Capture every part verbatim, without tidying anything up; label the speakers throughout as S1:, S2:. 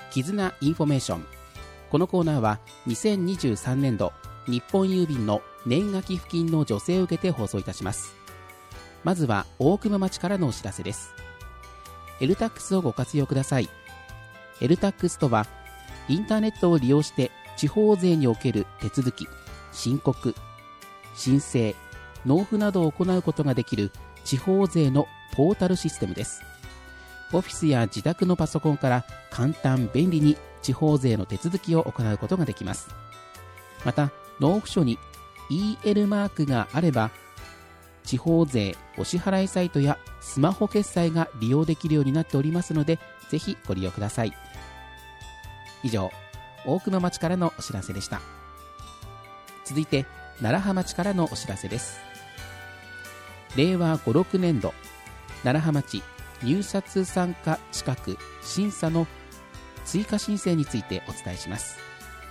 S1: 絆インフォメーション。このコーナーはにせんにじゅうさんねんど日本郵便の年賀寄付金の助成を受けて放送いたします。まずは大熊町からのお知らせです。エルタックスをご活用ください。エルタックスとはインターネットを利用して地方税における手続き、申告、申請、納付などを行うことができる地方税のポータルシステムです。オフィスや自宅のパソコンから簡単便利に地方税の手続きを行うことができます。また納付書に イーエル マークがあれば地方税お支払いサイトやスマホ決済が利用できるようになっておりますので、ぜひご利用ください。以上、大熊町からのお知らせでした。続いて楢葉町からのお知らせです。れいわごろくねんど楢葉町入札参加資格審査の追加申請についてお伝えします。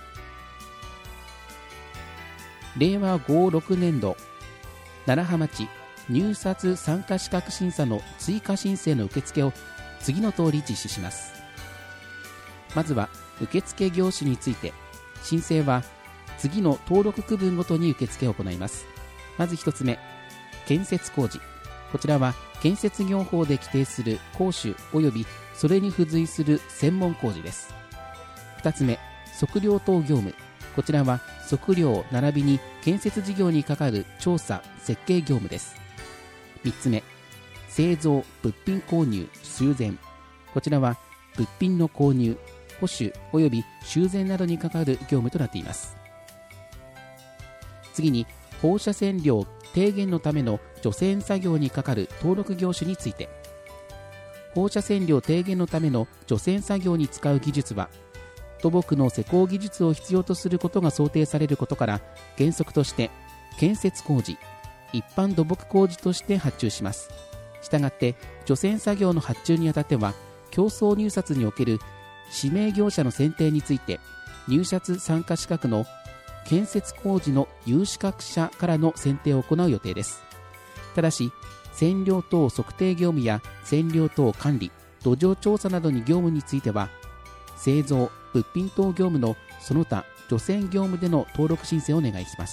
S1: れいわごろくねんど楢葉町入札参加資格審査の追加申請の受付を次の通り実施します。まずは受付業種について、申請は次の登録区分ごとに受付を行います。まず一つ目、建設工事。こちらは建設業法で規定する工種及びそれに付随する専門工事です。二つ目、測量等業務。こちらは測量並びに建設事業に係る調査設計業務です。三つ目、製造物品購入修繕。こちらは物品の購入、保守及び修繕などに係る業務となっています。次に放射線量低減のための除染作業に係る登録業種について、放射線量低減のための除染作業に使う技術は土木の施工技術を必要とすることが想定されることから、原則として建設工事、一般土木工事として発注します。したがって除染作業の発注にあたっては、競争入札における指名業者の選定について、入札参加資格の建設工事の有資格者からの選定を行う予定です。ただし線量等測定業務や線量等管理、土壌調査などに業務については、製造物品等業務のその他除染業務での登録申請をお願いします。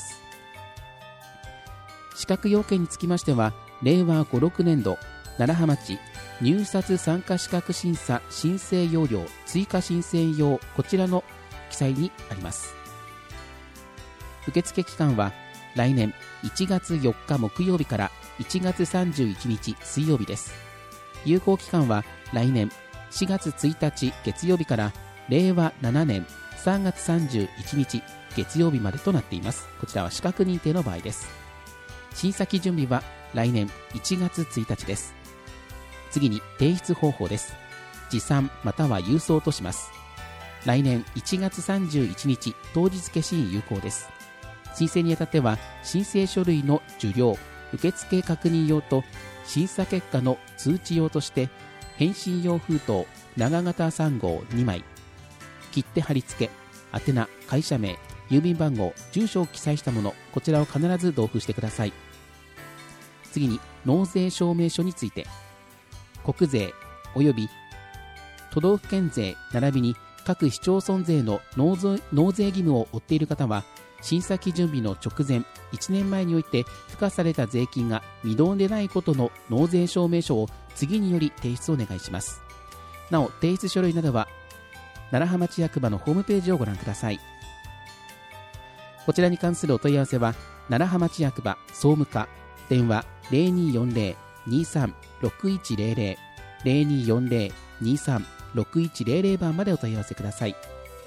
S1: 資格要件につきましては、れいわごろくねんど楢葉町入札参加資格審査申請要領追加申請用、こちらの記載にあります。受付期間は来年いちがつよっか木曜日からいちがつさんじゅういちにち水曜日です。有効期間は来年しがつついたち月曜日かられいわななねんさんがつさんじゅういちにち月曜日までとなっています。こちらは資格認定の場合です。審査基準日は来年いちがつついたちです。次に提出方法です。持参または郵送とします。来年いちがつさんじゅういちにち当日消印有効です。申請にあたっては申請書類の受領、受付確認用と審査結果の通知用として返信用封筒長型さんごうにまい、切手貼り付け、宛名、会社名、郵便番号、住所を記載したもの、こちらを必ず同封してください。次に納税証明書について、国税及び都道府県税並びに各市町村税の納税、納税義務を負っている方は、審査基準日の直前いちねんまえにおいて付加された税金が未納でないことの納税証明書を次により提出をお願いします。なお提出書類などは楢葉町役場のホームページをご覧ください。こちらに関するお問い合わせは楢葉町役場総務課、電話 ゼロにーよんゼロ にーさん ろくいちゼロゼロ ゼロにーよんゼロ にーさん ろくいちゼロゼロ 番までお問い合わせください。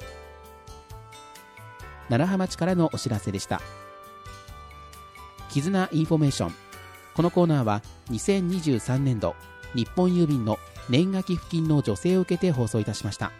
S1: 楢葉町からのお知らせでした。絆インフォメーション。このコーナーはにせんにじゅうさんねんど日本郵便の年賀寄付金の助成を受けて放送いたしました。